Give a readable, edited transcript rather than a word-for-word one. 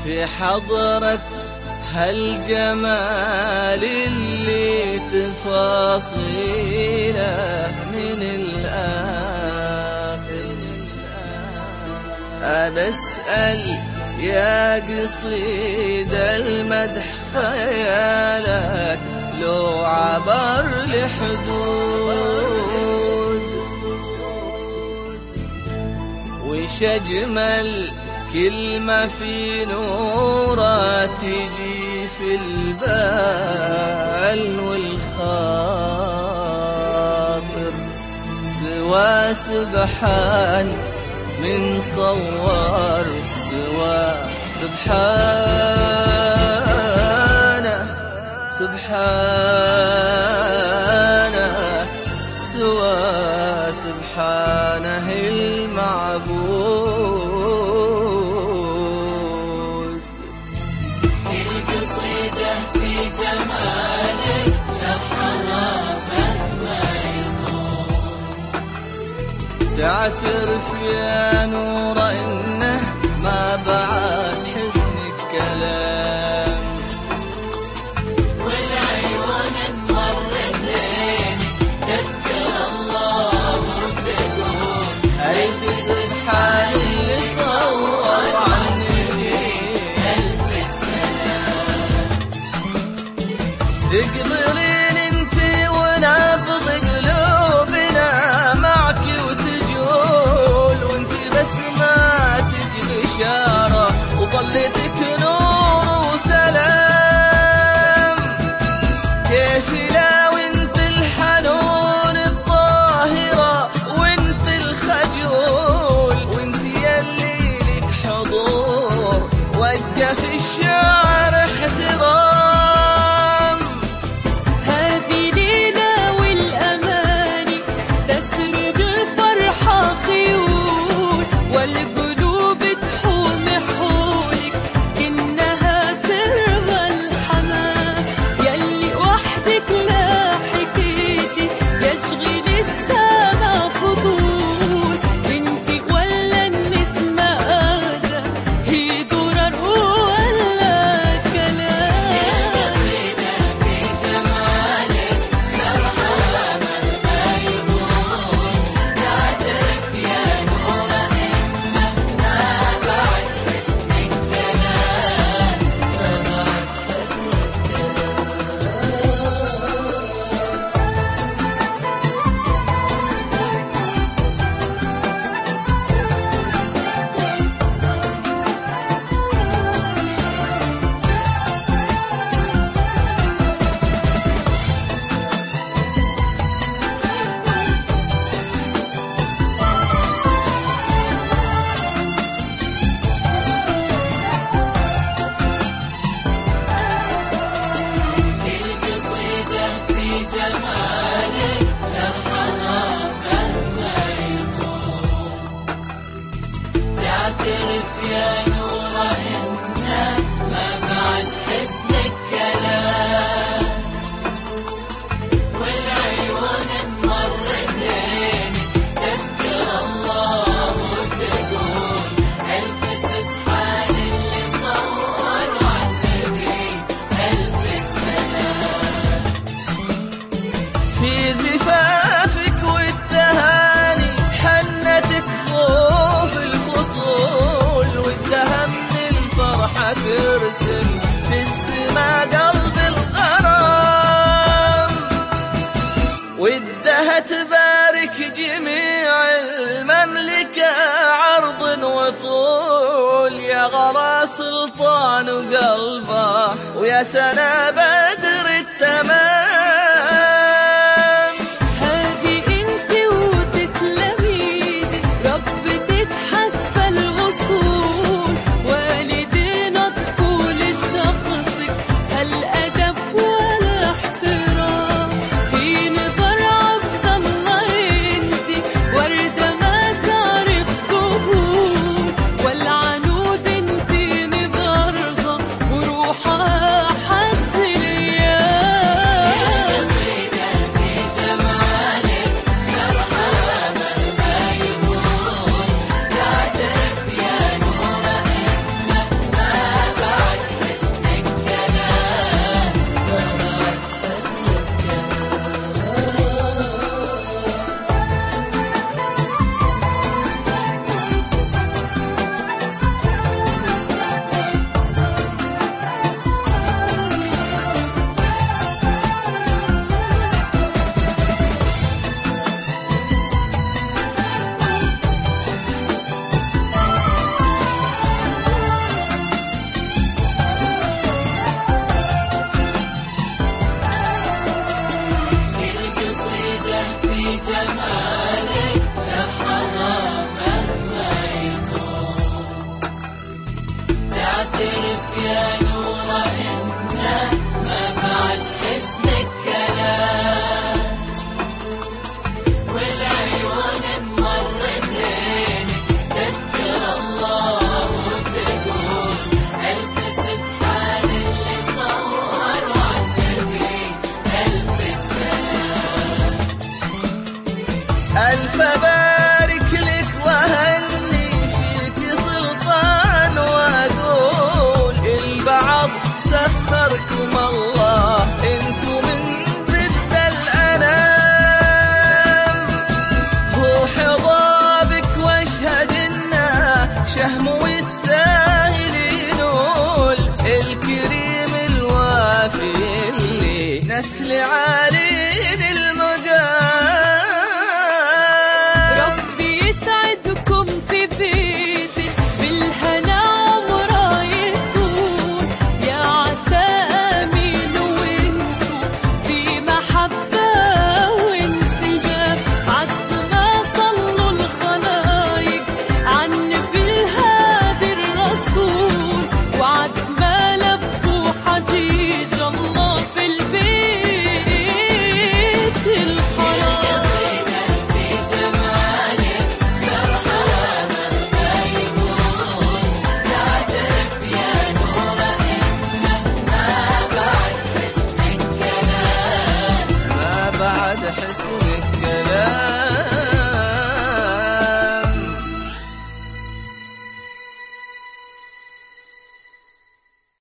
في حضرة هالجمال اللي تفاصيله من الآخر. أبسأل يا قصيد المدح خيالك لو عبر الحدود، وش أجمل كلمة في نورة تجي في البال والخاطر، سوى سبحان من صور سوى سبحانه سبحانه سوى سبحانه المعبود. القصيدة في جمالك شرحها مهما يطول، تعترف يا نور إنه ما بعد حسنك كلام، والعيون المرتين تذكر الله وتقول ألف سبحان اللي صور عني ألف السلام. تقبلين انتي ونبض قلوبنا معك وتجول، وانتي بسماتك بشارة وظلتك نور وسلام. كيف لا وانت الحنون الظاهرة وانت الخجول، وانت يلي لك حضور وجه في الشعر احترام. هذه ليلة والأماني تسرج فرحة خيول، والقلوب تحوم حولك إنها سرها الحمام. يلي وحدك لا حكيتي يشغل السما فضول، انتي ولا النسمة قادرة هي درر ولا كلام. القصيدة في جمالك شرحها مهما يطول، تعترف يا نور إنه ما بعد حسنك كلام، ما بعد حسنك القصيدة في جمالك شرحها مهما يطول، تعترف يا نور إنه ما بعد حسنك كلام، والعيون المرتين تذكر الله وتقول ألف سبحان اللي صور عالنبي ألف السلام. في زفافك والتهاني حنتك فوق الفصول، والدهم من الفرحة ترسم في السما قلب الغرام، ودها تبارك جميع المملكة عرض وطول. يا غلا سلطان وقلبه ويا سنا بدر التمام. هذه انت وتسلمي ايدك ربتك حسب الوصول، والدينا طفول شخصك هالأدب والاحترام. في نظر عبد الله انت وردة ما تعرف قبول، والعنود انت نظرها وروحها حد الايام. شهم ويستاهل ينول الكريم الوافي اللي نسل عالي